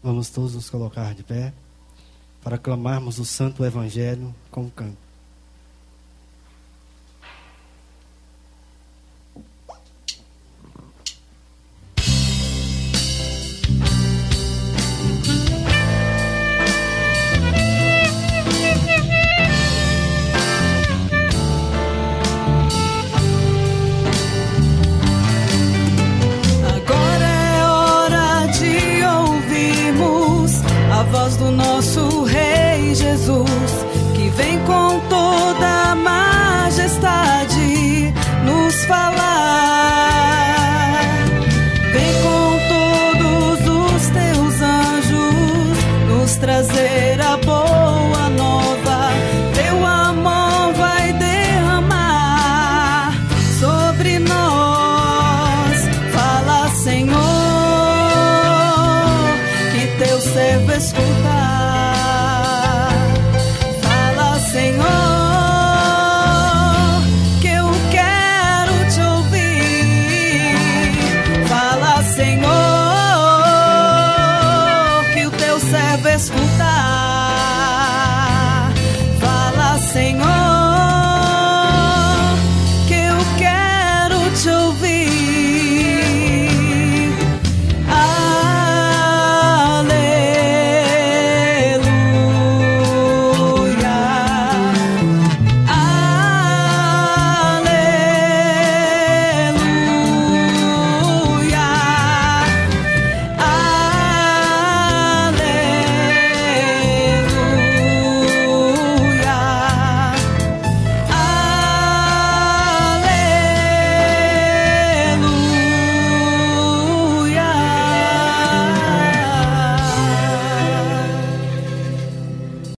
Vamos todos nos colocar de pé para clamarmos o Santo Evangelho com canto. Do nosso Rei Jesus, que vem com toda a majestade nos falar. Vem com todos os teus anjos nos trazer a boa nova. Teu amor vai derramar sobre nós. Fala, Senhor, que teu servo escuta